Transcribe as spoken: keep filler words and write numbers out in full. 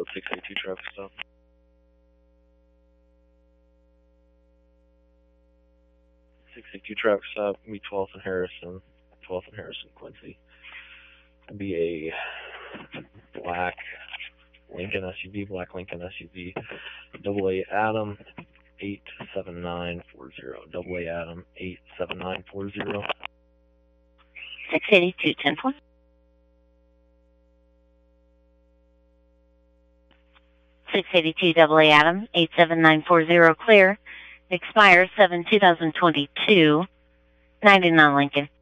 six eighty-two traffic stop. six eighty-two traffic stop, be twelfth and Harrison, twelfth and Harrison, Quincy. It'd be a black Lincoln S U V, black Lincoln S U V, double A Adam, eight seven nine four zero, double A Adam, eight seven nine four zero. six eighty-two, ten four. six eighty-two double A Adam, eight seven nine four zero, clear. Expires seven two thousand twenty-two, ninety-nine Lincoln.